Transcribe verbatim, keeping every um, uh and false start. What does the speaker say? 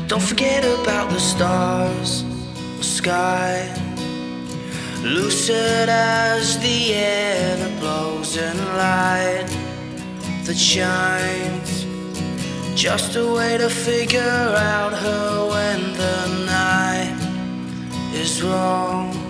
Don't forget about the stars, the sky, lucid as the air that blows in light that shines. Just a way to figure out her when the night is wrong.